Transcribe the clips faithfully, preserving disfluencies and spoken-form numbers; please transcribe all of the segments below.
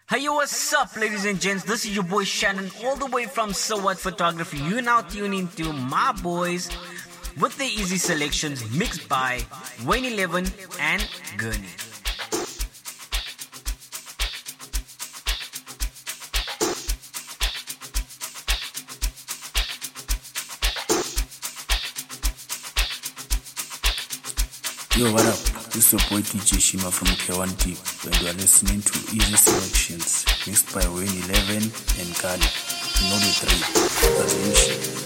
Hey, yo, what's up, ladies and gents? This is your boy Shannon, all the way from So What Photography. You now tune into my boys with the easy selections mixed by Wayne eleven and Gurney. Yo, what up? This is your boy D J Shima from K one Deep, and you are listening to Easy Selections mixed by Wayne eleven and Kali. You know the three. That's the issue.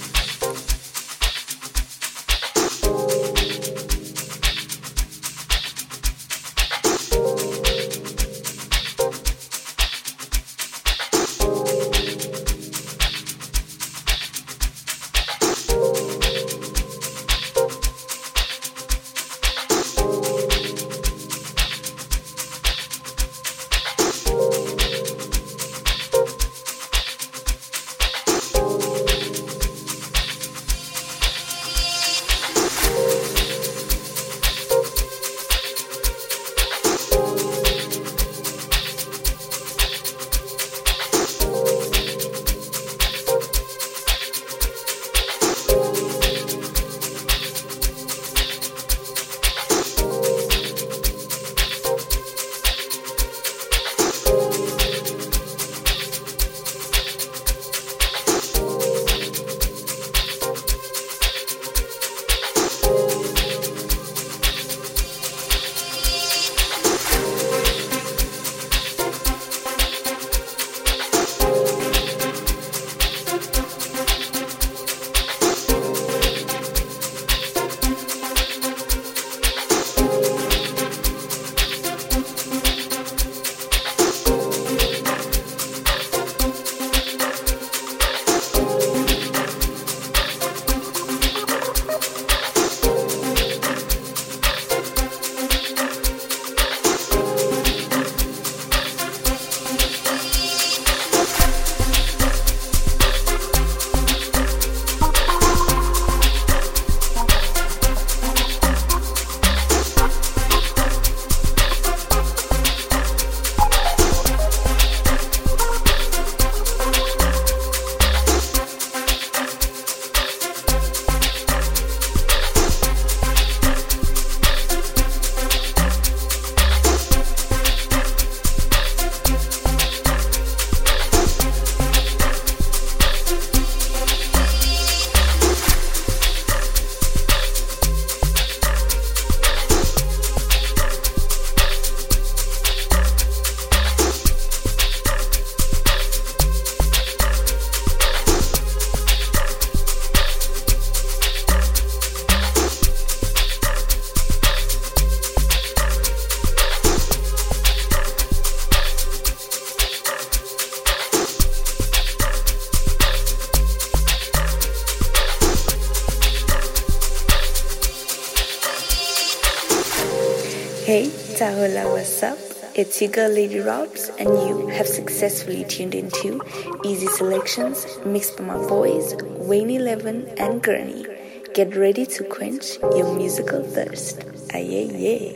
Hey, Tahola, what's up? It's your girl Lady Robs, and you have successfully tuned into Easy Selections mixed by my boys Wayne eleven and Gurney. Get ready to quench your musical thirst. Aye, yeah.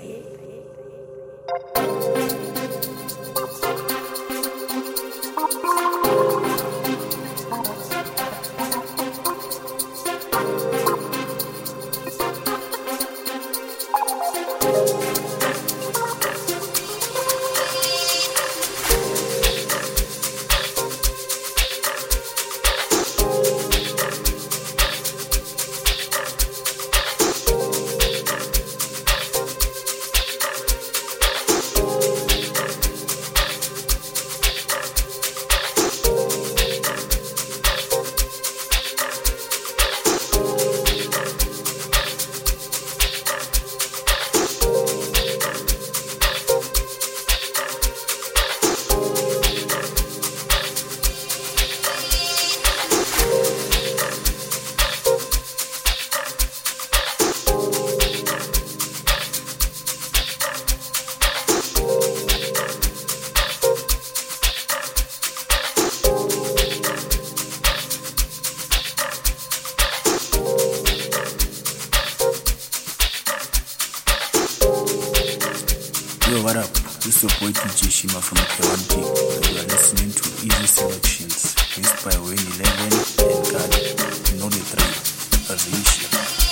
Yo, what up? This is your boy D J Shima from K one Deep, and you are listening to Easy Selections, mixed by Wayne eleven and Gali. You know the three, Alicia.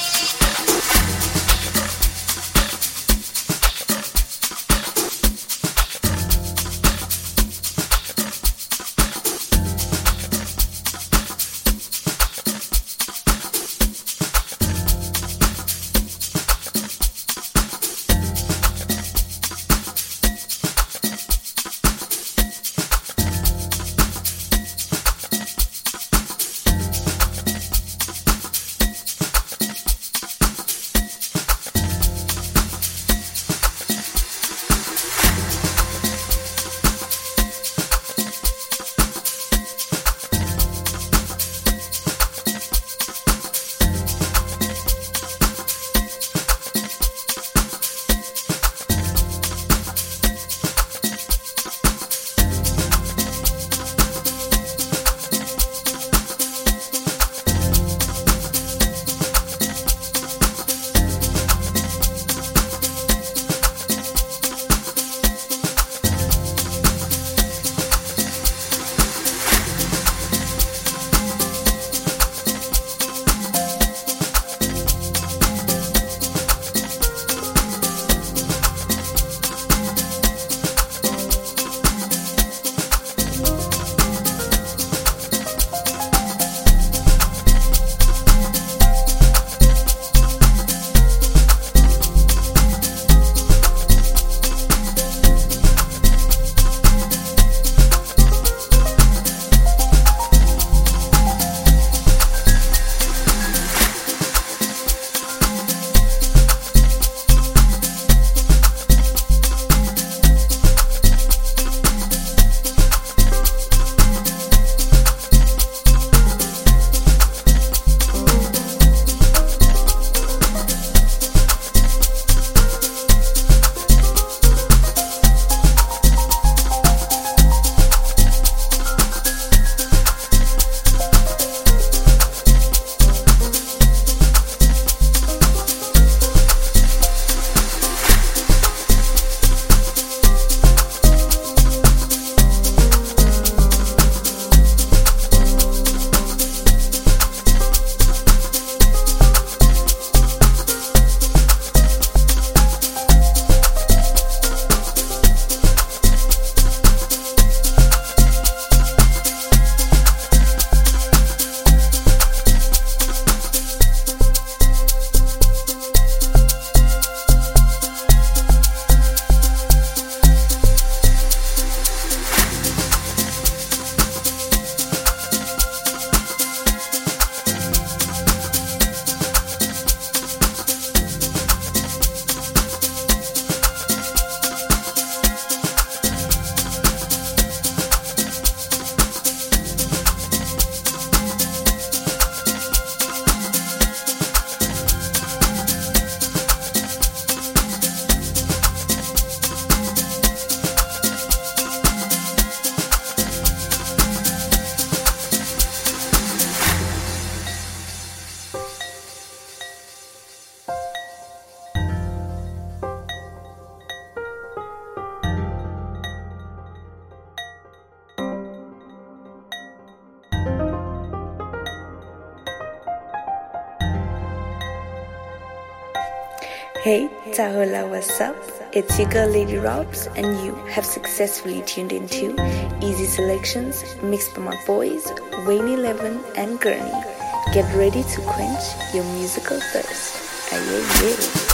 Hey, Tahola, what's up? It's your girl Lady Robs, and you have successfully tuned into Easy Selections, mixed by my boys Wayne eleven and Gurney. Get ready to quench your musical thirst. Aye, aye, aye.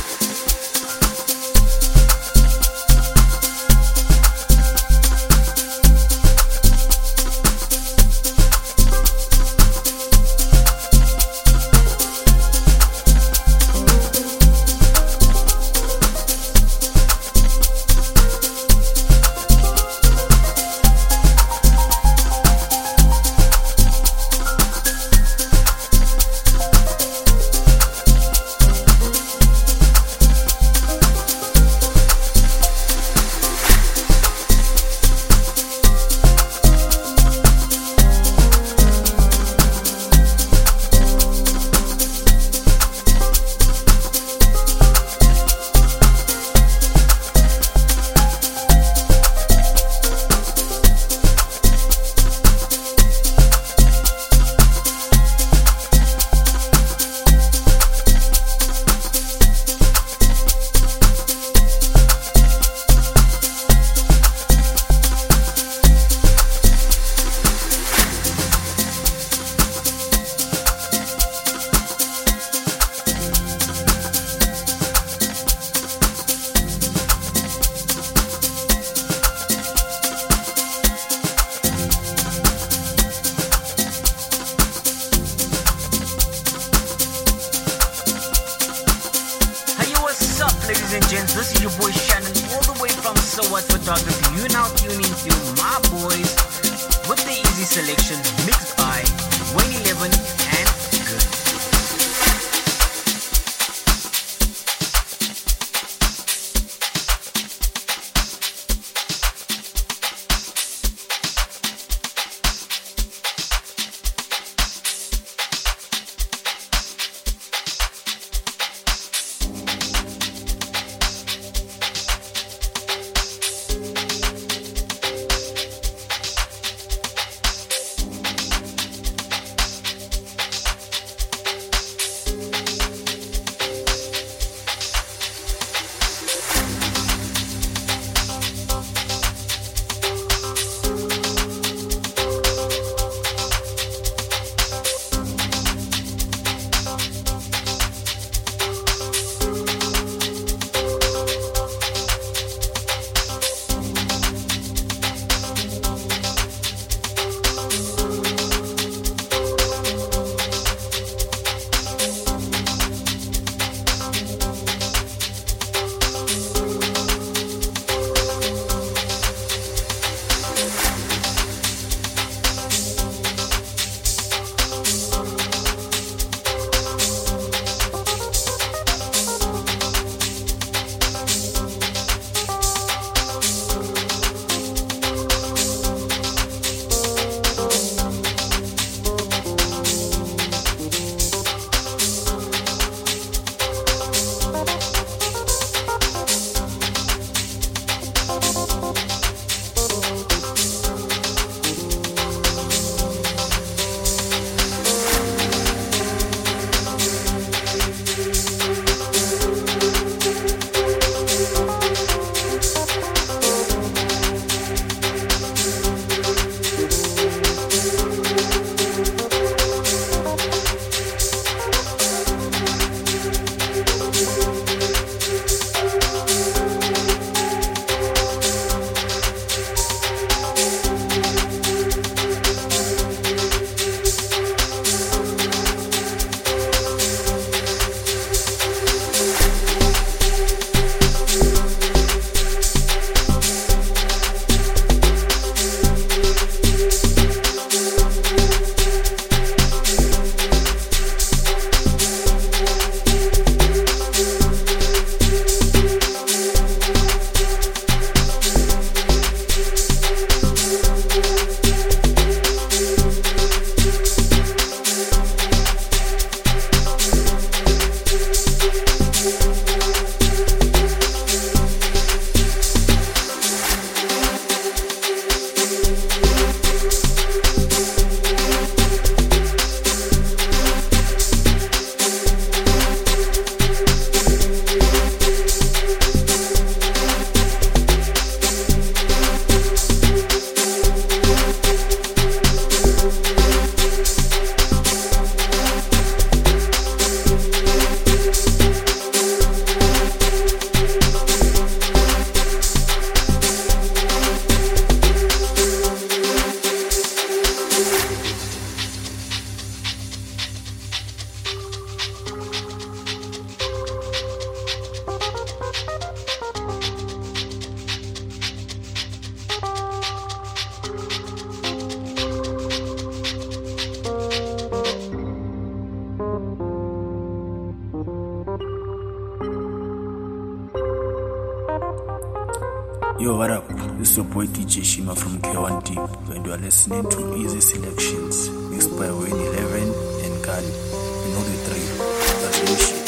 Yo, what up? This is your boy D J Shima from K one Deep, and you are listening to Easy Selections, mixed by Wayne eleven and Kali. You know the three. That's the shit.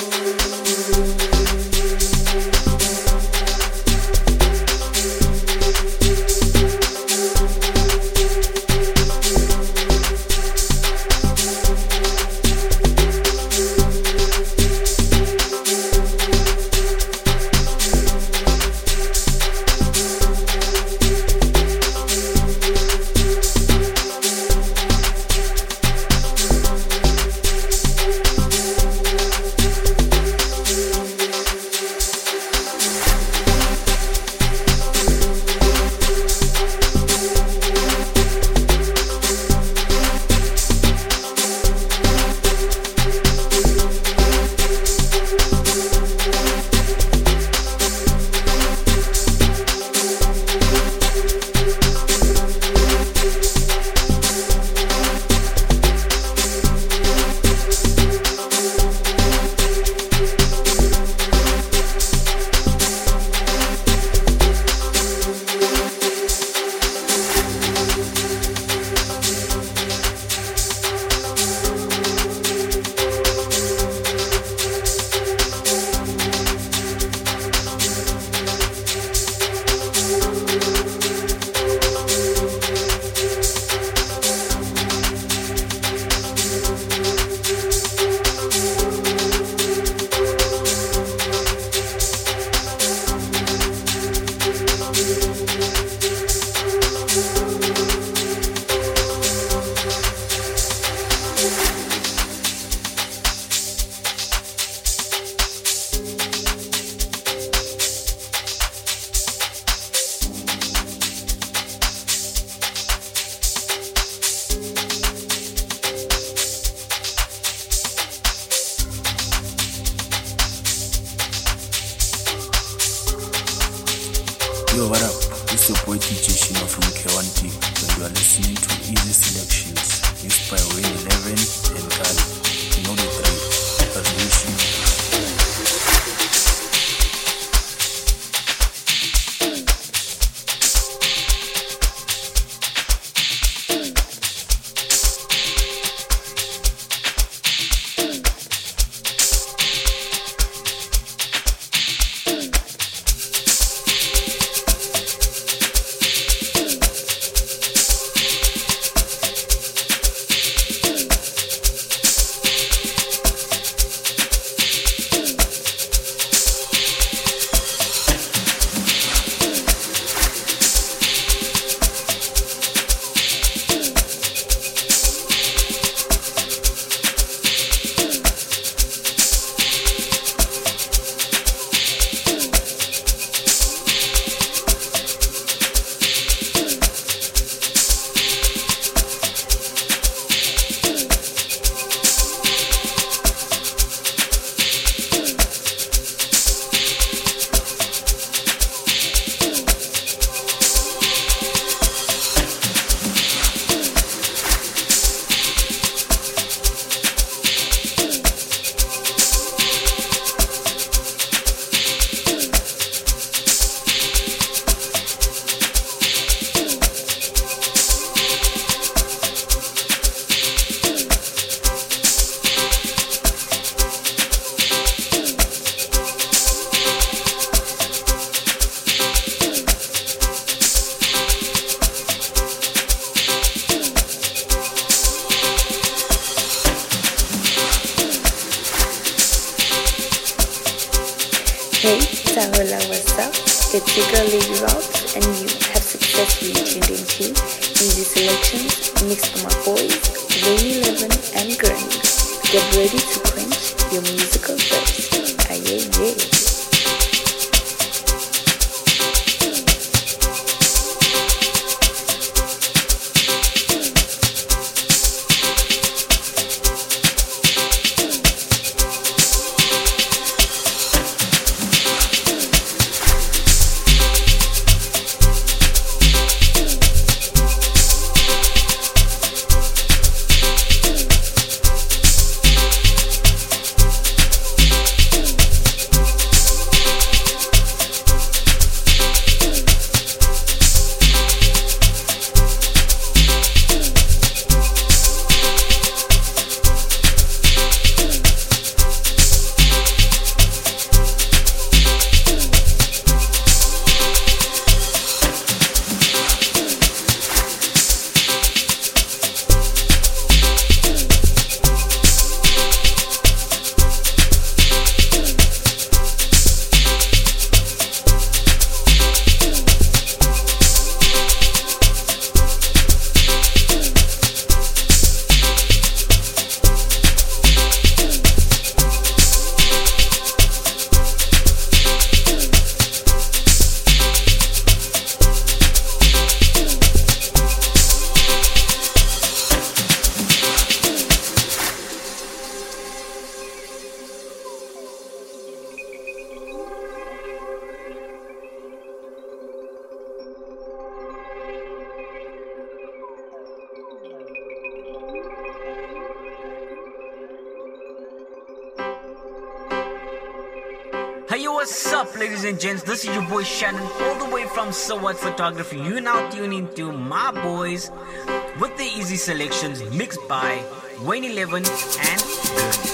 Yo, what up? This is your boy D J Shima from K one Deep, and you are listening to Easy Selections, mixed by Wayne eleven and Kali. You know the three. That's the shit. Hey, Tahola, what's up? It's your girl Lady Robs, and you have successfully tuned into Easy Selections, mixed by my boys, Wayne eleven and Granny. Get ready to quench your musical thirst. Aye, aye, aye. Hey, yo, what's up, ladies and gents? This is your boy Shannon, all the way from So What Photography. You now tune into my boys with the easy selections mixed by Wayne eleven and Gurney.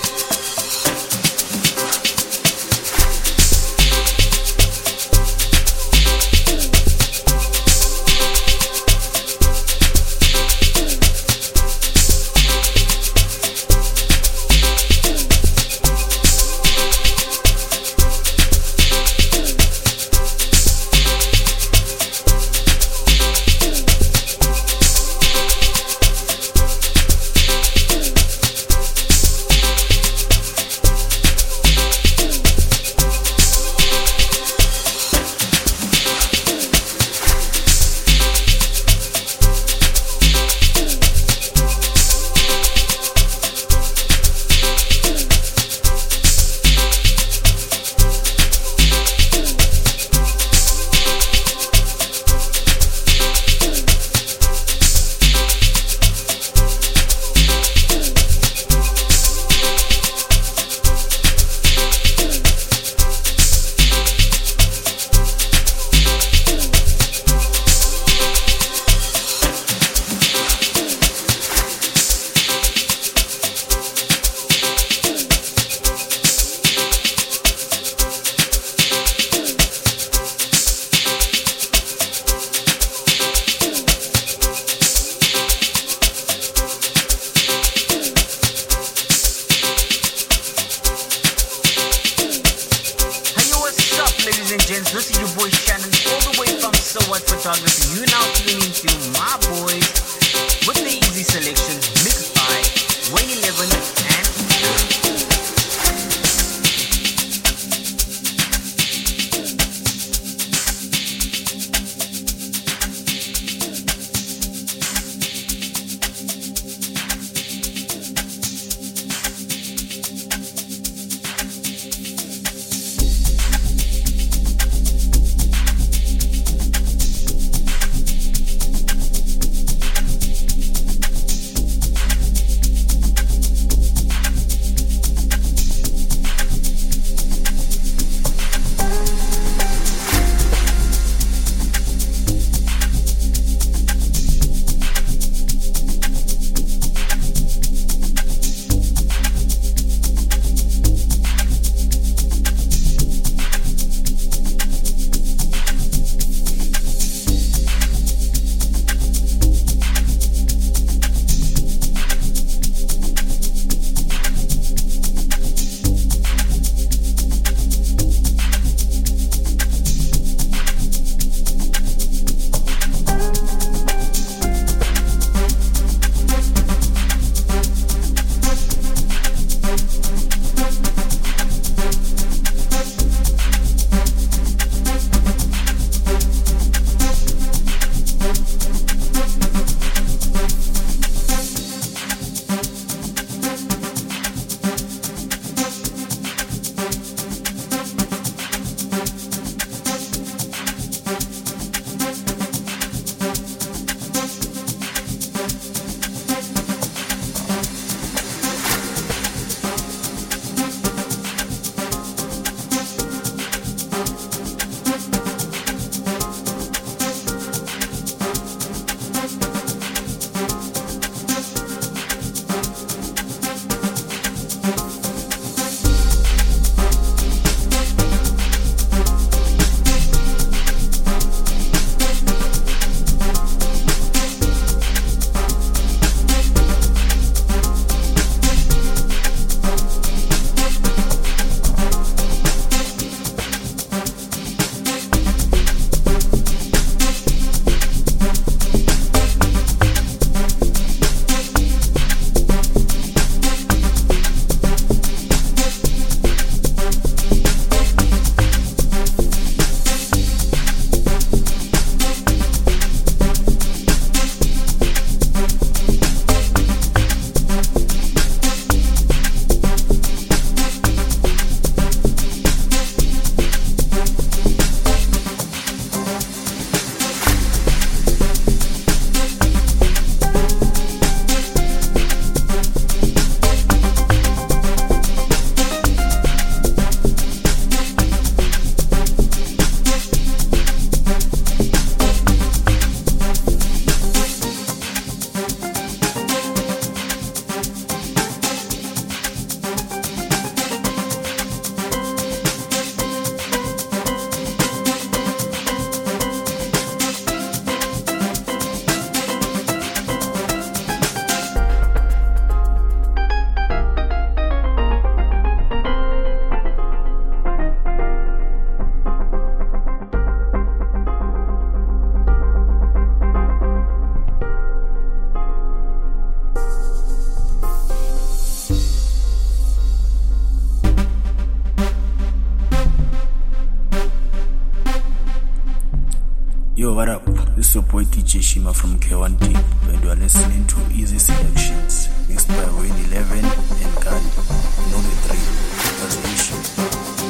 your boy D J Shima from K one Deep, and you are listening to Easy Selections, mixed by Wayne eleven and Kali. You know the three. That's the issue.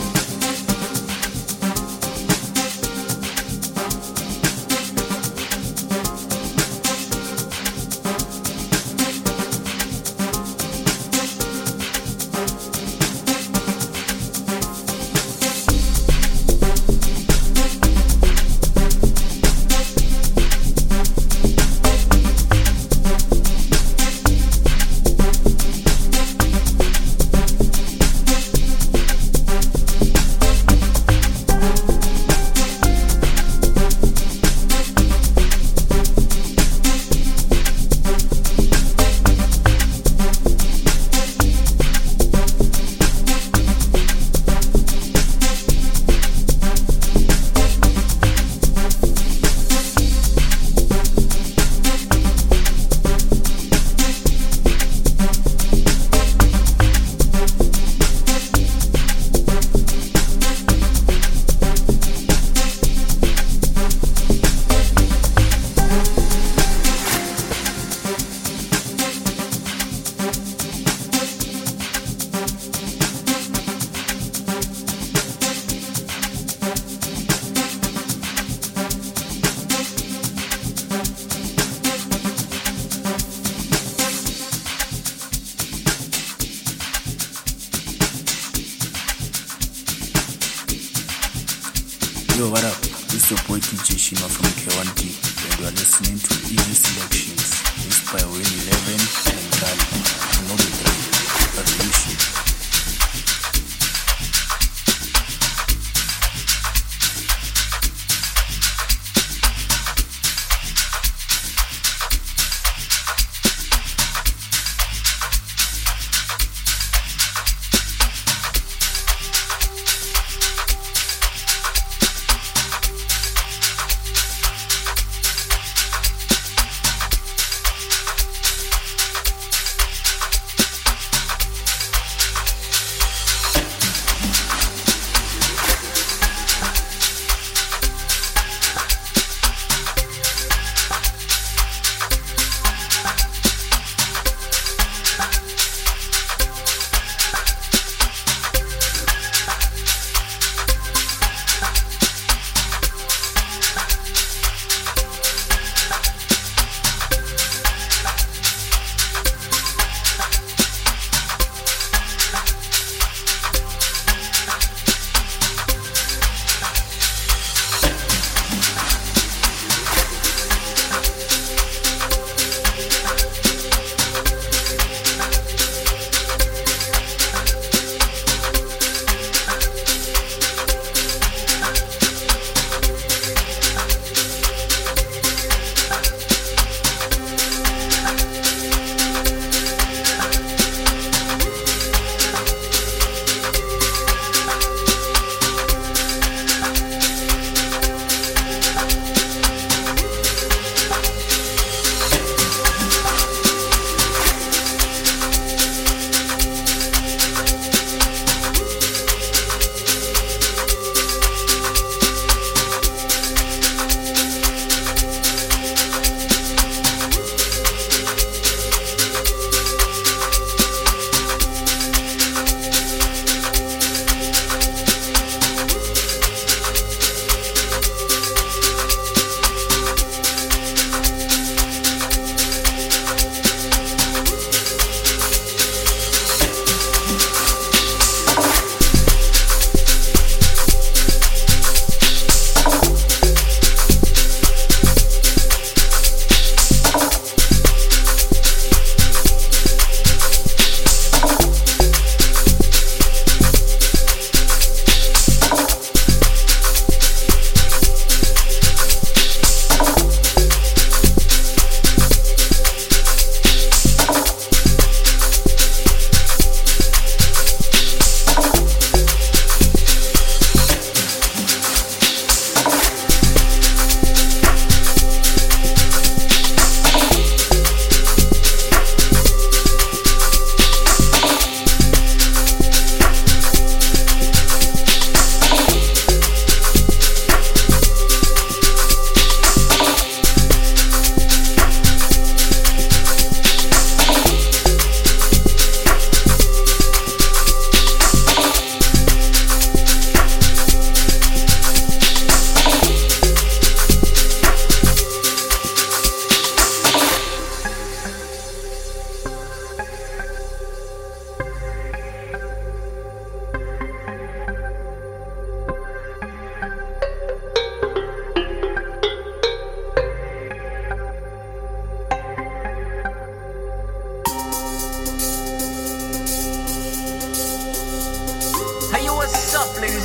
Yo, what up? This is your boy D J Shima from K one Deep, and you are listening to Easy Selections, mixed by Wayne eleven and Kali. You know the three. That's the issue.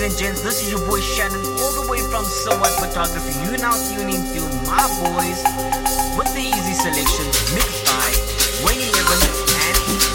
ladies and gents, this is your boy Shannon, all the way from So What Photography. You now tune into my boys with the easy selection mixed by Wayne eleven and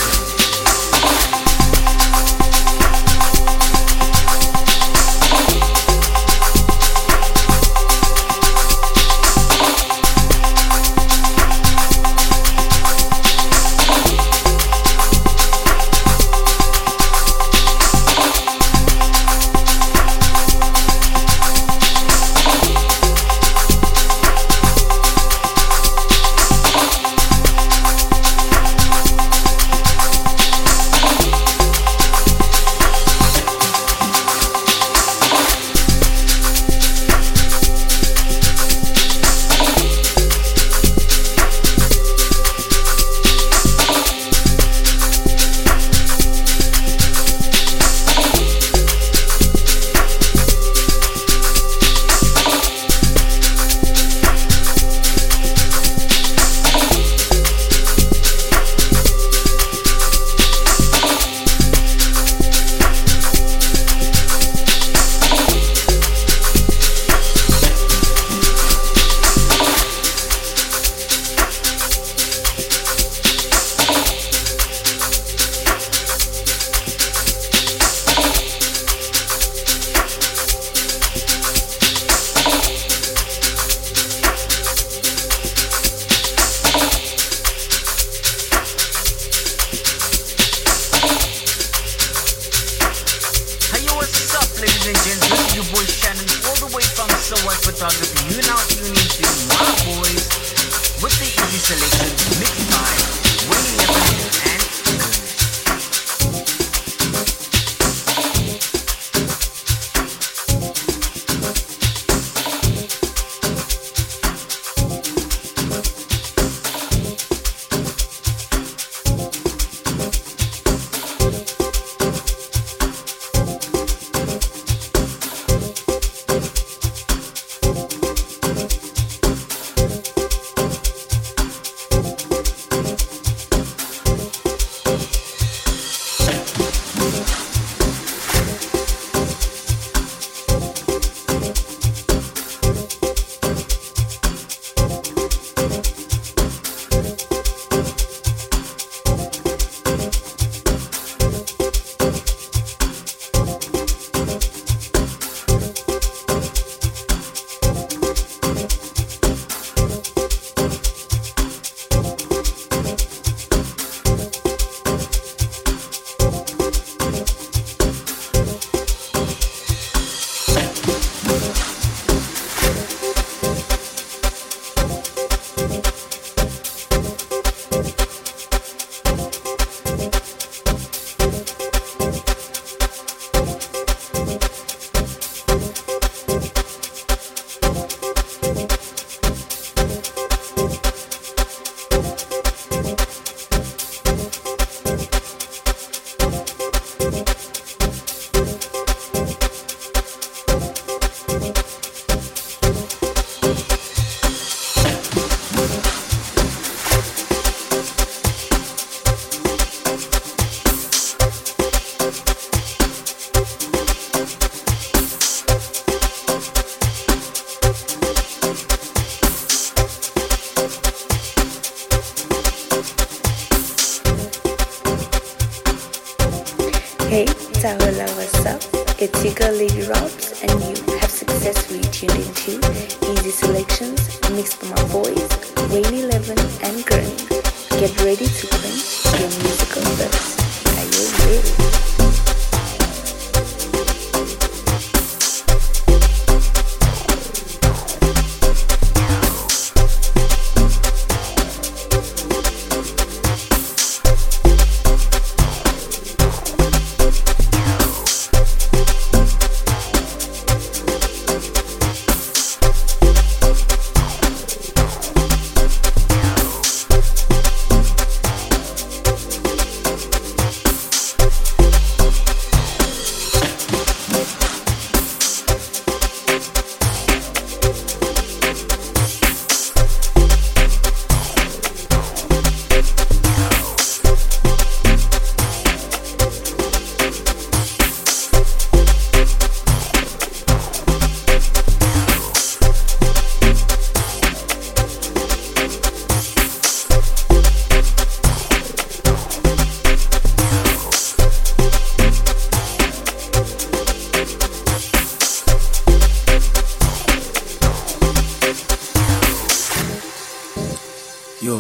Photography. You now tune into my boys with the easy selection mixed by Wayne eleven and Hey, Tahola, what's up? It's your girl Lady Robs, and you have successfully tuned into Easy Selections mixed by my boys Wayne eleven and Gurney. Get ready to quench your musical thirst. Are you ready?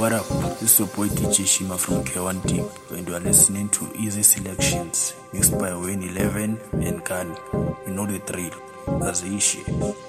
what up? This is your boy D J Shima from K one Deep, and you are listening to Easy Selections, mixed by Wayne eleven and Khan. You know the drill. That's the issue.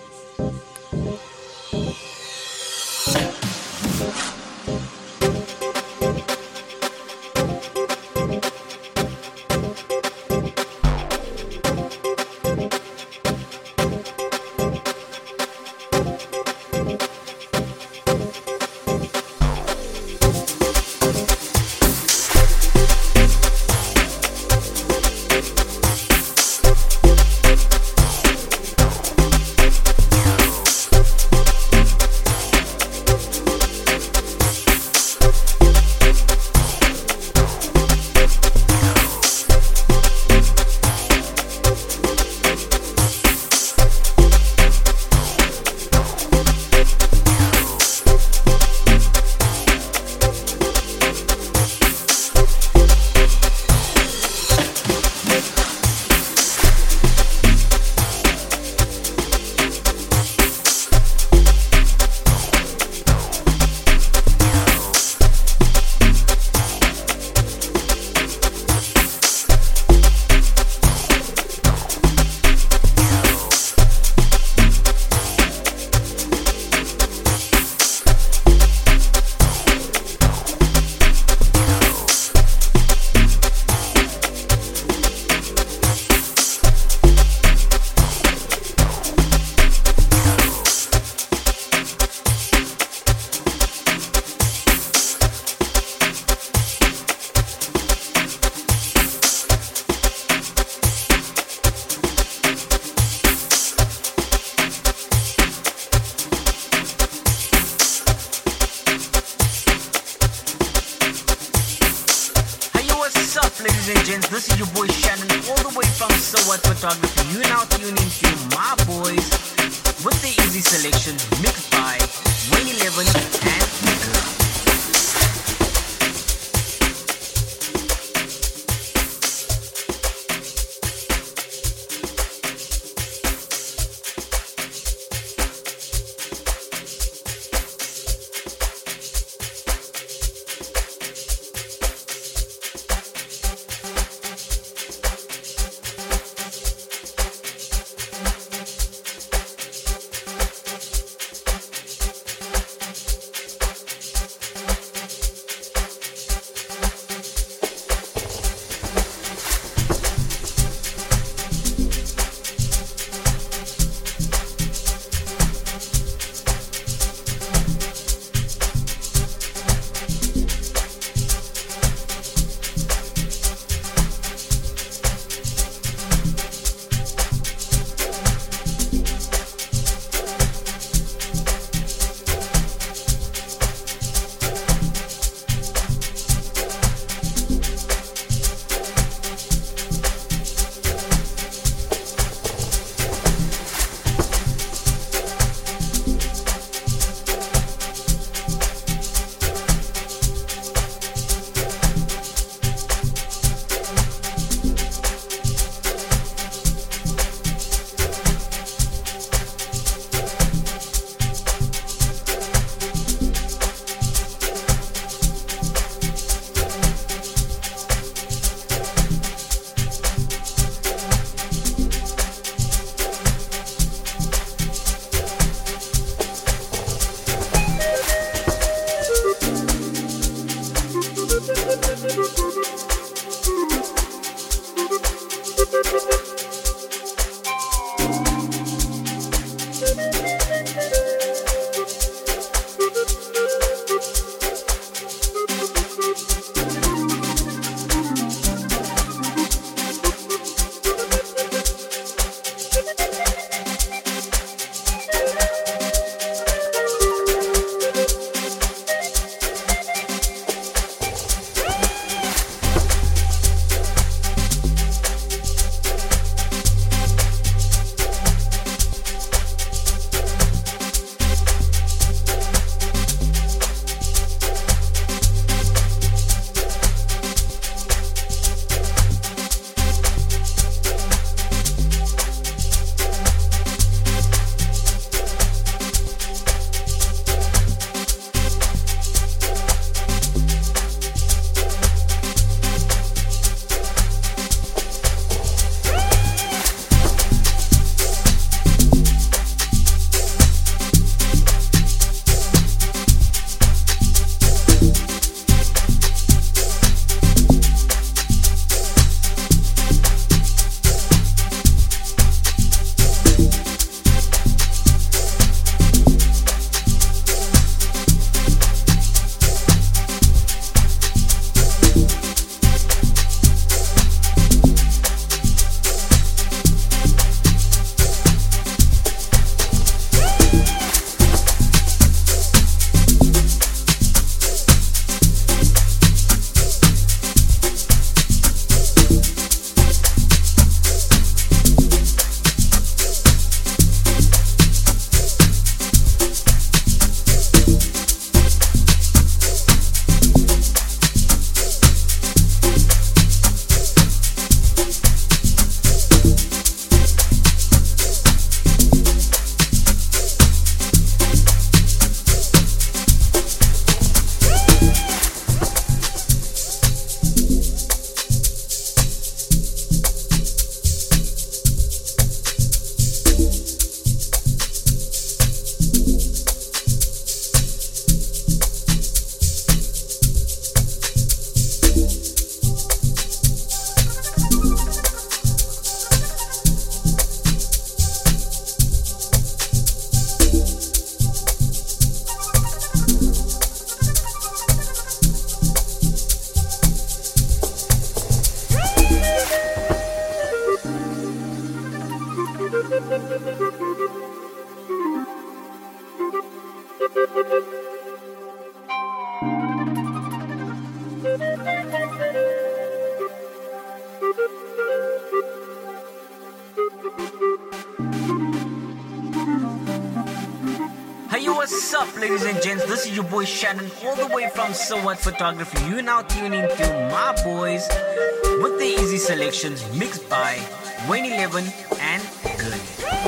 Ladies and gents, this is your boy Shannon, all the way from So What Photography. You now tune into My Boys with the Easy Selections mixed by Wayne eleven and Girl. Hey, what's up, ladies and gents? This is your boy Shannon, all the way from So What Photography. You now tune into My Boys with the easy selections mixed by Wayne eleven and Good.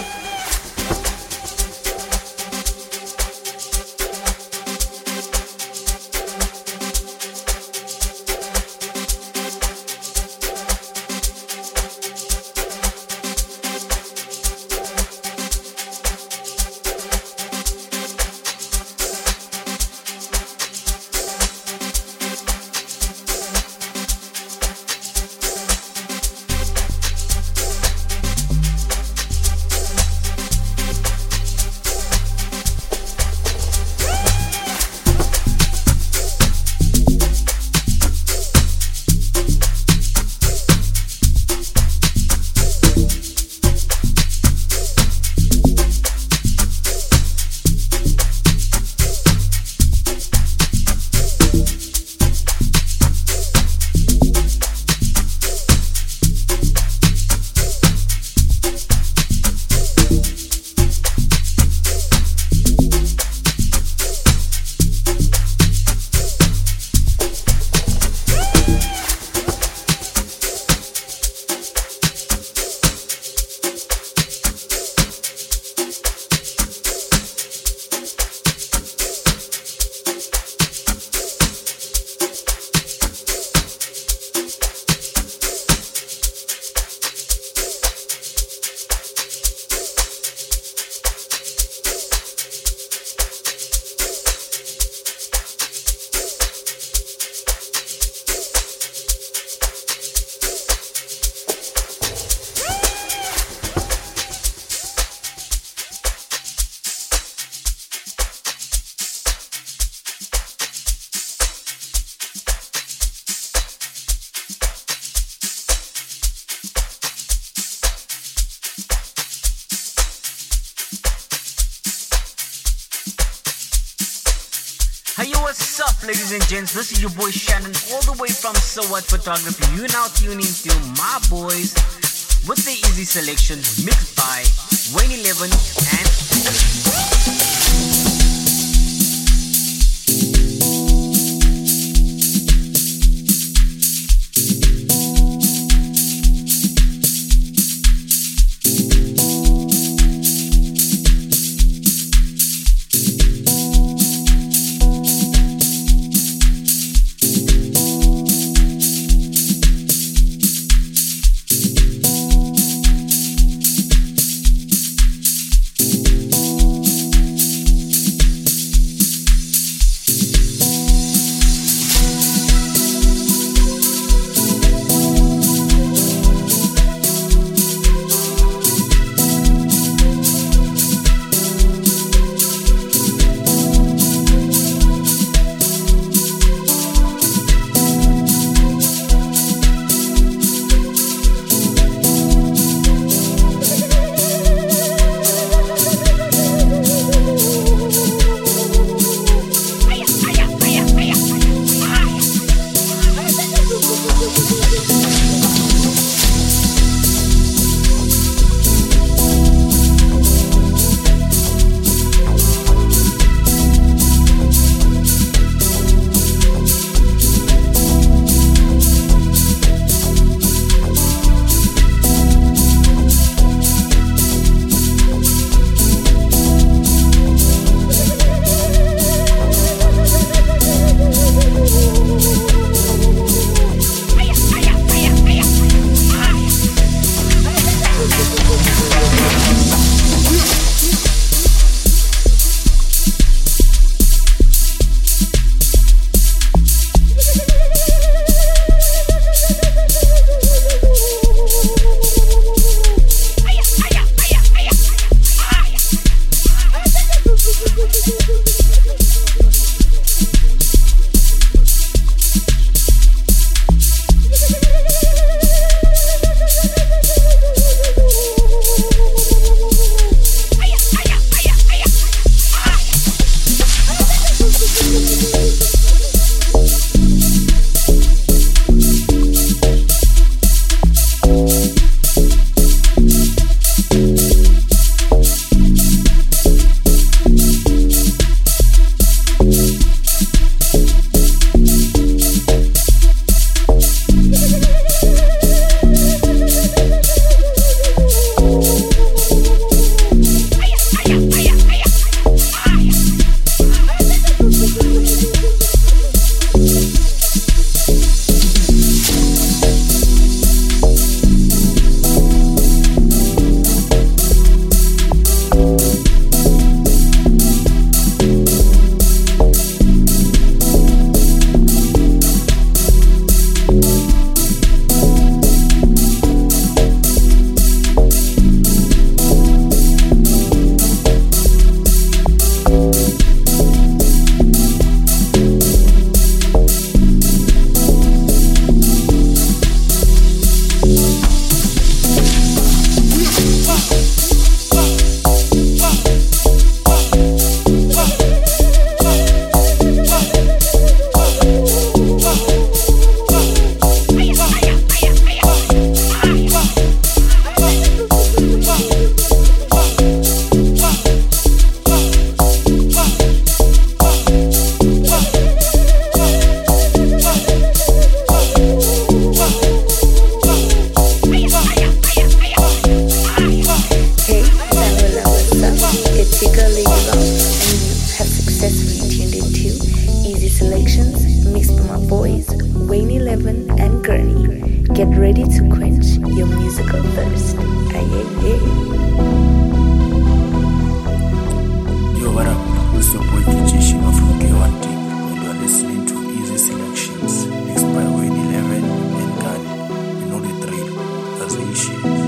Hey, what's up, ladies and gents? This is your boy Shannon, all the way from So What Photography. You now tune into My Boys with the easy selections mixed by Wayne eleven and Curry. Get ready to quench your musical thirst. Aye, aye, aye. Yo, what up? It's your boy D J Shima from K one Deep, and you are listening to Easy Selections, mixed by Wayne eleven and Kanye. You know the drill. That's the issue.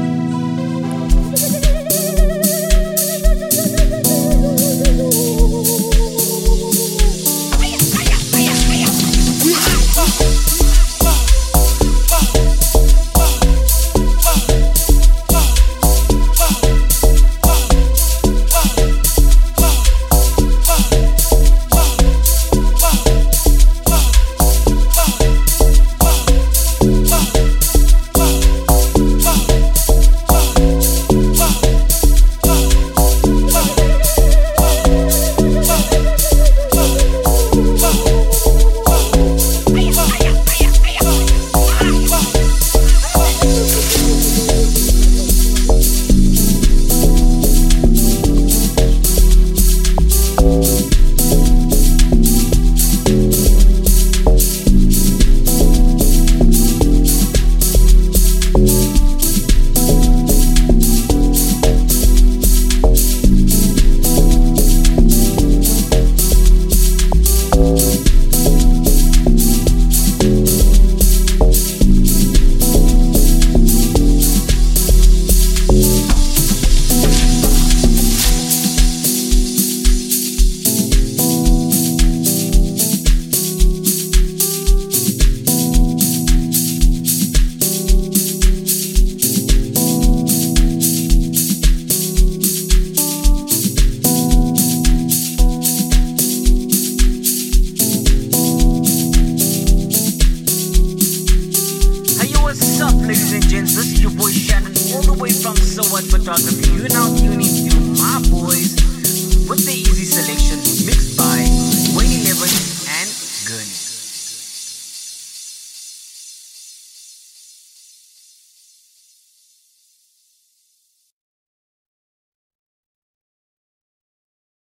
Ladies and gents, this is your boy Shannon, all the way from So What Photography. You're now tuning to My Boys